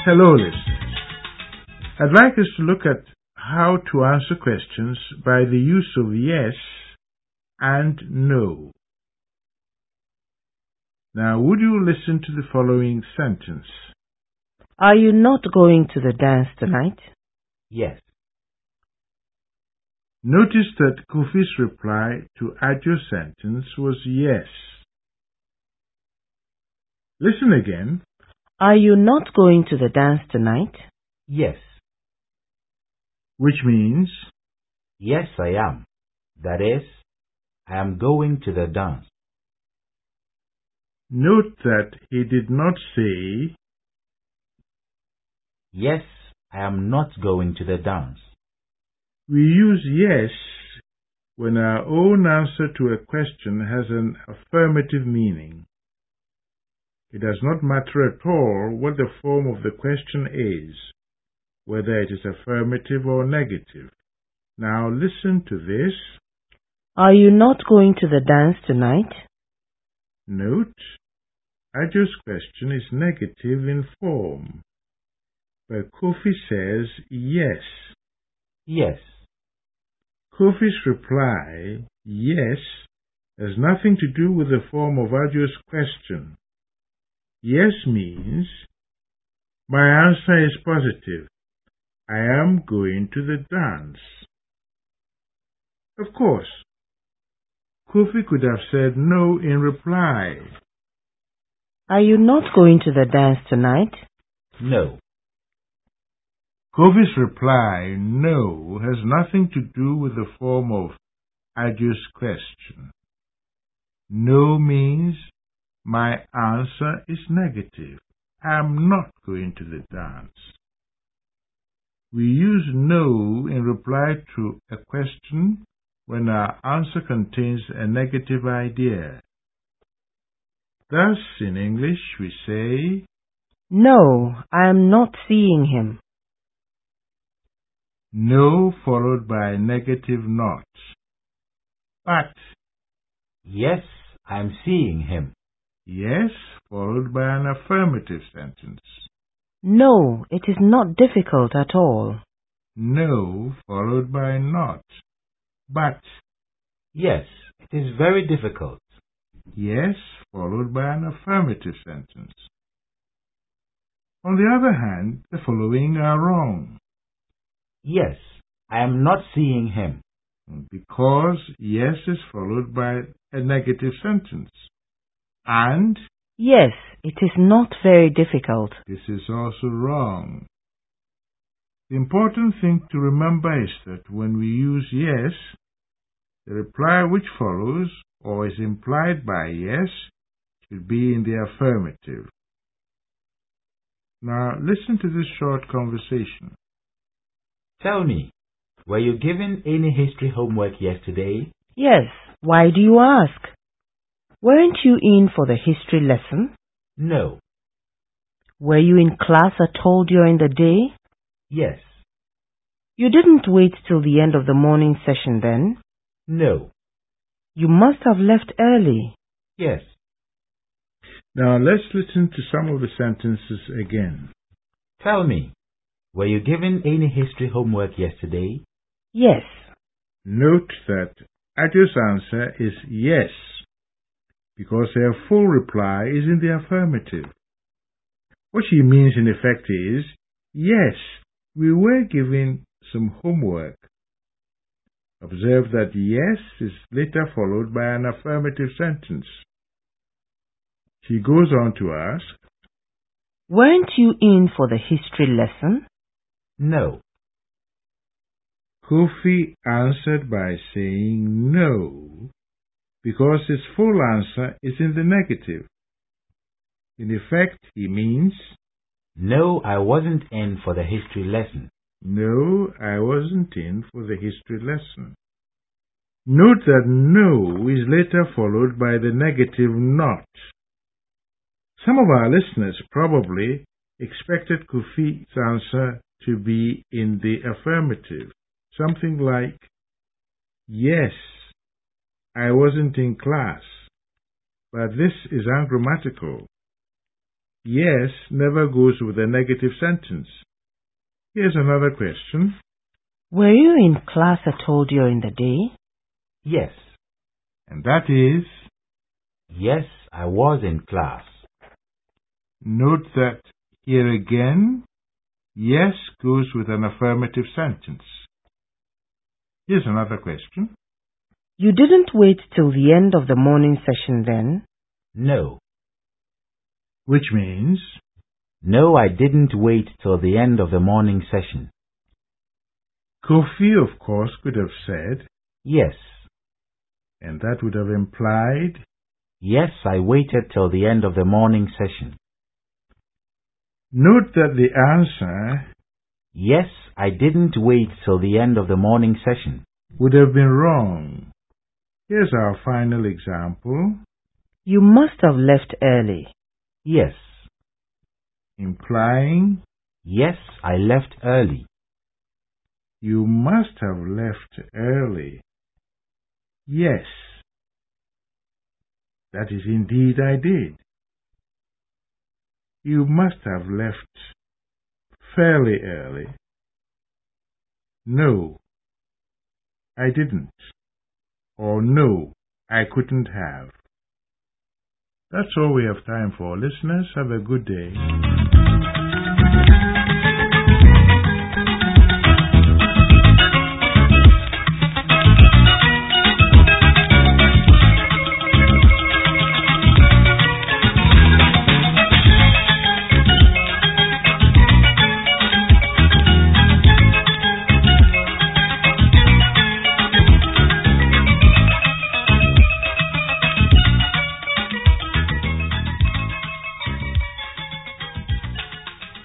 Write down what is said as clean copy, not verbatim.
Hello, listeners. I'd like us to look at how to answer questions by the use of yes and no. Now, would you listen to the following sentence? Are you not going to the dance tonight? Yes. Notice that Kofi's reply to Ajo's sentence was yes. Listen again. Are you not going to the dance tonight? Yes. Which means, Yes, I am. That is, I am going to the dance. note that he did not say, Yes, I am not going to the dance. we use yes when our own answer to a question has an affirmative meaning. It does not matter at all what the form of the question is, whether it is affirmative or negative. Now listen to this. Are you not going to the dance tonight? Note, Ajo's question is negative in form, but Kofi says yes. Yes. Kofi's reply, yes, has nothing to do with the form of Ajo's question. Yes means, my answer is positive. I am going to the dance. Of course, Kofi could have said no in reply. Are you not going to the dance tonight? No. Kofi's reply, no, has nothing to do with the form of Ajo's question. No means, my answer is negative. I am not going to the dance. We use no in reply to a question when our answer contains a negative idea. Thus, in English, we say, No, I am not seeing him. no followed by a negative not. But, Yes, I am seeing him. yes followed by an affirmative sentence. No, it is not difficult at all. No followed by not. But, Yes, it is very difficult. yes followed by an affirmative sentence. On the other hand, the following are wrong, Yes, I am not seeing him. because yes is followed by a negative sentence. And Yes, it is not very difficult. this is also wrong. The important thing to remember is that when we use yes, the reply which follows, or is implied by yes, should be in the affirmative. Now, listen to this short conversation. Tell me, were you given any history homework yesterday? Yes, why do you ask? Weren't you in for the history lesson? No. Were you in class at all during the day? Yes. You didn't wait till the end of the morning session then? No. You must have left early. Yes. Now, let's listen to some of the sentences again. Tell me, were you given any history homework yesterday? Yes. Note that Ajo's answer is yes, because her full reply is in the affirmative. What she means in effect is, yes, we were given some homework. Observe that yes is later followed by an affirmative sentence. She goes on to ask, Weren't you in for the history lesson? No. Kofi answered by saying no, because his full answer is in the negative. In effect, he means, No, I wasn't in for the history lesson. no, I wasn't in for the history lesson. Note that no is later followed by the negative not. Some of our listeners probably expected Kofi's answer to be in the affirmative, something like, yes, I wasn't in class, but this is ungrammatical. Yes never goes with a negative sentence. Here's another question. Were you in class at all during the day? Yes. And that is, Yes, I was in class. note that here again, yes goes with an affirmative sentence. Here's another question. You didn't wait till the end of the morning session then? No. Which means, No, I didn't wait till the end of the morning session. Kofi, of course, could have said, Yes. and that would have implied, Yes, I waited till the end of the morning session. note that the answer Yes, I didn't wait till the end of the morning session. would have been wrong. Here's our final example, You must have left early. Yes. implying Yes, I left early. you must have left early. Yes, that is indeed I did. You must have left fairly early. No, I didn't. Or no, I couldn't have. That's all we have time for, listeners. Have a good day.